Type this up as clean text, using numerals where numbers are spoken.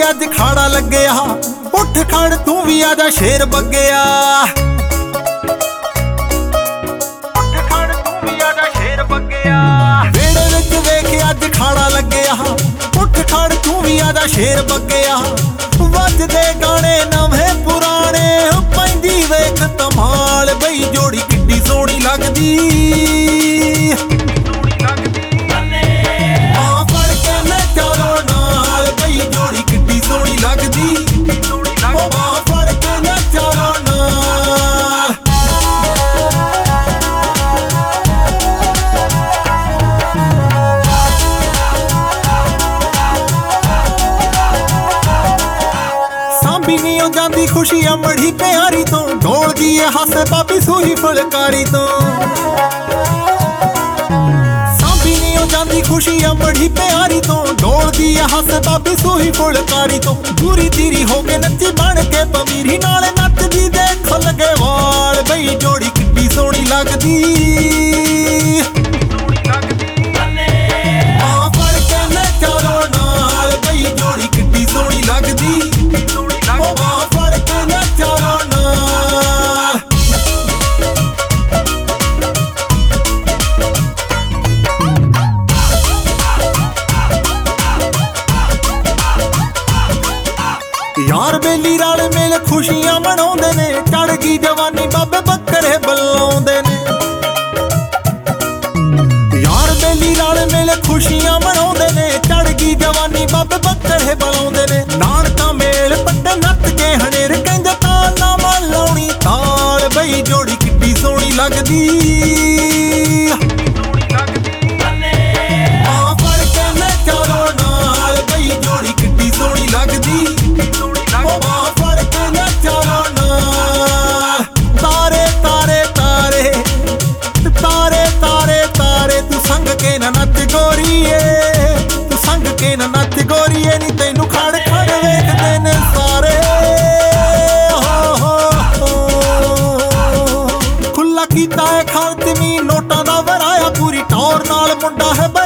अज खाड़ा लग्या, उठ खड़ तू भी आजा शेर बग्या। वेड़े विच वेख अज खाड़ा लग्या, उठ खड़ तू भी आजा शेर बग्या। वजदे गाने नवे पुराने, पैंदी वेख धमाल बई जोड़ी किड्डी सोहनी लगदी। जाती खुशी अमड़ी प्यारी तो ढोल दी हासे बाबी सूही फुलकारी तो। सांभी नहीं जाती खुशी अमड़ी प्यारी तो ढोल दी हासे बाबी सूही फुलकारी तो। दूरी तीरी हो के नच्ची बन के पमीरी नाले नचदी देख लगे वाल बई जोड़ी किड्डी सोहनी लगदी। यार बेली राल मेल खुशियां मनाउंदे ने, चढ़ गई जवानी बाबे बकरे बल्लाउंदे ने। यार बेली राल मेल खुशियां मनाउंदे ने, चढ़ गई जवानी बाबे बकरे बल्लाउंदे ने। नानका मेल पट्टे नच के हनेर कहंदे ताल ना मन लाउणी ताल बई जोड़ी किड्डी सोहनी लगदी। नच गोरीए तू संग के नच गोरीए नी तेनू खड़ खड़ वेखदे ने सारे। खुला कीता है खान जमीन नोटां दा वराया, पूरी टौर नाल मुंडा है